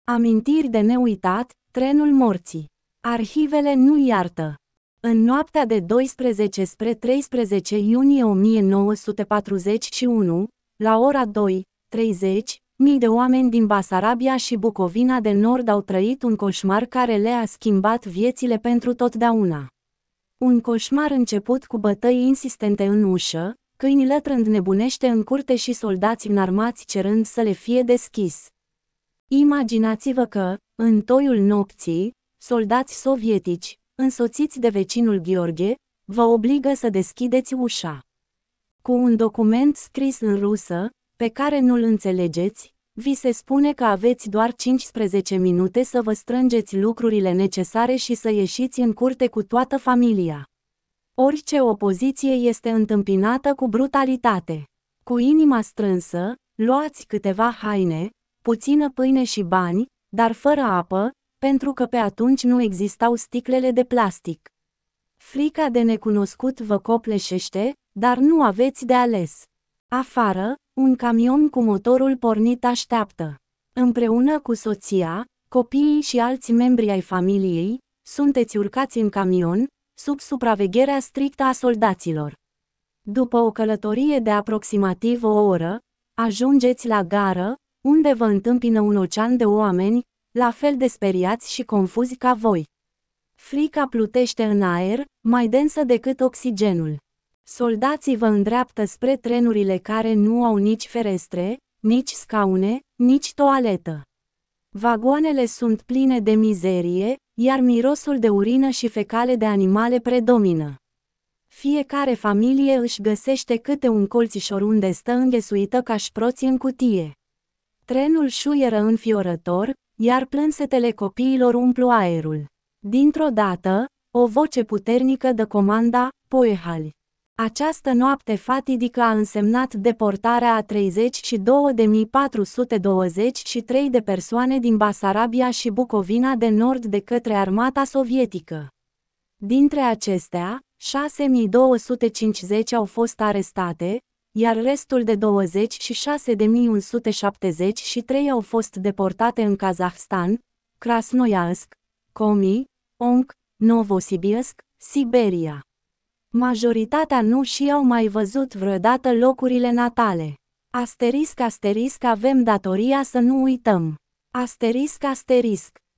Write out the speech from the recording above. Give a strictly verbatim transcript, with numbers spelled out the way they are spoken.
Amintiri de neuitat, trenul morții. Arhivele nu iartă. În noaptea de doisprezece spre treisprezece iunie o mie nouă sute patruzeci și unu, la ora două treizeci, mii de oameni din Basarabia și Bucovina de Nord au trăit un coșmar care le-a schimbat viețile pentru totdeauna. Un coșmar început cu bătăi insistente în ușă, câini lătrând nebunește în curte și soldați înarmați cerând să le fie deschis. Imaginați-vă că, în toiul nopții, soldați sovietici, însoțiți de vecinul Gheorghe, vă obligă să deschideți ușa. Cu un document scris în rusă, pe care nu-l înțelegeți, vi se spune că aveți doar cincisprezece minute să vă strângeți lucrurile necesare și să ieșiți în curte cu toată familia. Orice opoziție este întâmpinată cu brutalitate. Cu inima strânsă, luați câteva haine, puțină pâine și bani, dar fără apă, pentru că pe atunci nu existau sticlele de plastic. Frica de necunoscut vă copleșește, dar nu aveți de ales. Afară, un camion cu motorul pornit așteaptă. Împreună cu soția, copiii și alți membri ai familiei, sunteți urcați în camion, sub supravegherea strictă a soldaților. După o călătorie de aproximativ o oră, ajungeți la gară, unde vă întâmpină un ocean de oameni, la fel de speriați și confuzi ca voi. Frica plutește în aer, mai densă decât oxigenul. Soldații vă îndreaptă spre trenurile care nu au nici ferestre, nici scaune, nici toaletă. Vagoanele sunt pline de mizerie, iar mirosul de urină și fecale de animale predomină. Fiecare familie își găsește câte un colțișor unde stă înghesuită ca șproți în cutie. Trenul șuieră înfiorător, iar plânsetele copiilor umplu aerul. Dintr-o dată, o voce puternică dă comanda, Poehali. Această noapte fatidică a însemnat deportarea a treizeci și două de mii patru sute douăzeci și trei de persoane din Basarabia și Bucovina de Nord de către armata sovietică. Dintre acestea, șase mii două sute cincizeci au fost arestate, iar restul de douăzeci și șase de mii o sută șaptezeci și trei au fost deportate în Kazahstan, Krasnoiarsk, Komi, Omsk, Novosibirsk, Siberia. Majoritatea nu și-au mai văzut vreodată locurile natale. Asterisc asterisc avem datoria să nu uităm. Asterisc asterisc.